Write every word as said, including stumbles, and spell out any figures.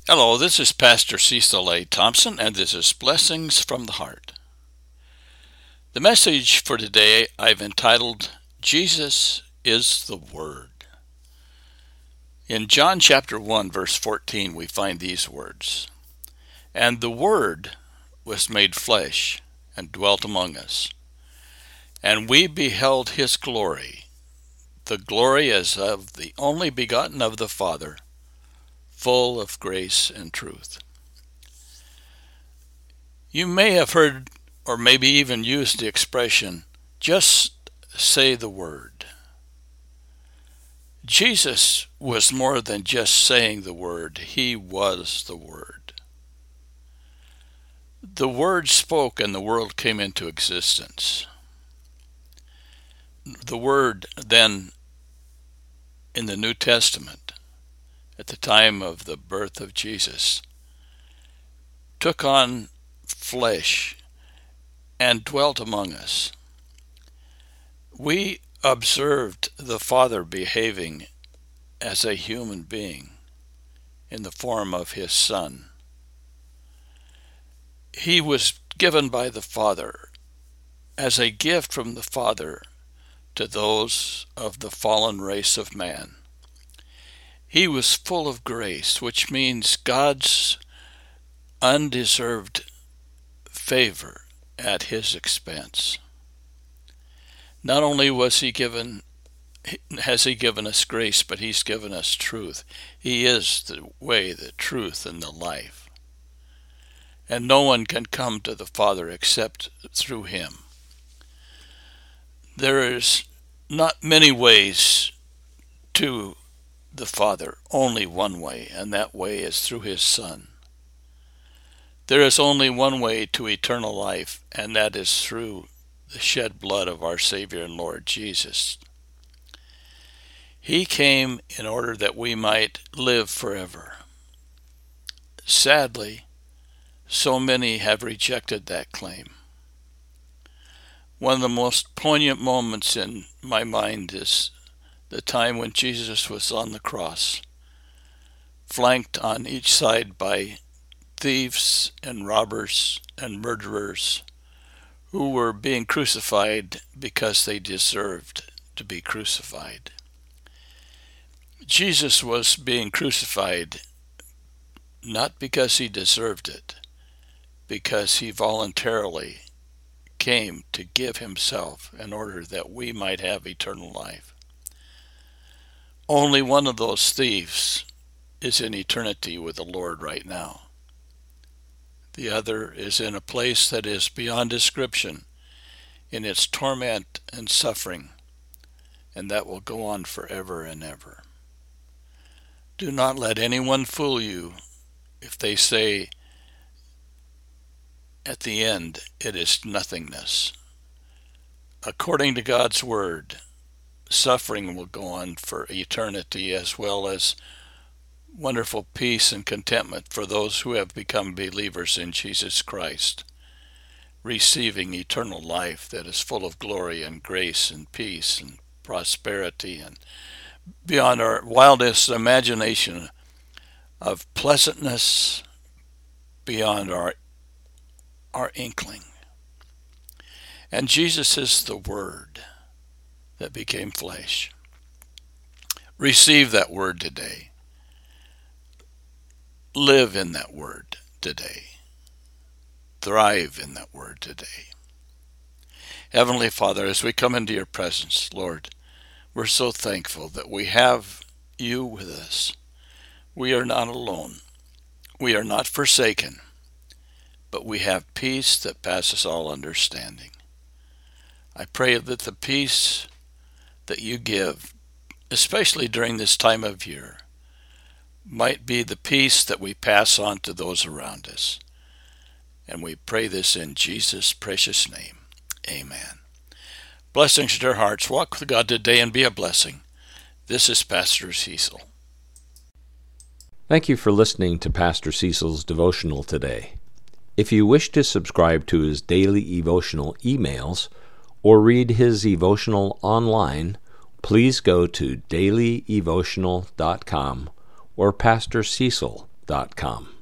Hello, this is Pastor Cecil A. Thompson, and this is Blessings from the Heart. The message for today I've entitled, Jesus is the Word. In John chapter one, verse fourteen, we find these words, "And the Word was made flesh and dwelt among us, and we beheld his glory, the glory as of the only begotten of the Father, full of grace and truth." You may have heard or maybe even used the expression, just say the word. Jesus was more than just saying the word. He was the Word. The Word spoke and the world came into existence. The Word then, in the New Testament, at the time of the birth of Jesus, took on flesh and dwelt among us. We observed the Father behaving as a human being in the form of his Son. He was given by the Father as a gift from the Father to those of the fallen race of man. He was full of grace, which means God's undeserved favor at his expense. Not only was he given, has he given us grace, but he's given us truth. He is the way, the truth, and the life. And no one can come to the Father except through him. There is not many ways to the Father, only one way, and that way is through his Son. There is only one way to eternal life, and that is through the shed blood of our Savior and Lord Jesus. He came in order that we might live forever. Sadly, so many have rejected that claim. One of the most poignant moments in my mind is the time when Jesus was on the cross, flanked on each side by thieves and robbers and murderers who were being crucified because they deserved to be crucified. Jesus was being crucified not because he deserved it, because he voluntarily came to give himself in order that we might have eternal life. Only one of those thieves is in eternity with the Lord right now. The other is in a place that is beyond description in its torment and suffering, and that will go on forever and ever. Do not let anyone fool you if they say at the end it is nothingness. According to God's word, suffering will go on for eternity, as well as wonderful peace and contentment for those who have become believers in Jesus Christ, receiving eternal life that is full of glory and grace and peace and prosperity and beyond our wildest imagination of pleasantness, beyond our our inkling. And Jesus is the Word that became flesh. Receive that Word today. Live in that Word today. Thrive in that Word today. Heavenly Father, as we come into your presence, Lord, we're so thankful that we have you with us. We are not alone. We are not forsaken, but we have peace that passes all understanding. I pray that the peace that you give, especially during this time of year, might be the peace that we pass on to those around us. And we pray this in Jesus' precious name. Amen. Blessings to your hearts. Walk with God today and be a blessing. This is Pastor Cecil. Thank you for listening to Pastor Cecil's devotional today. If you wish to subscribe to his daily devotional emails or read his devotional online, please go to daily devotional dot com or pastor cecil dot com.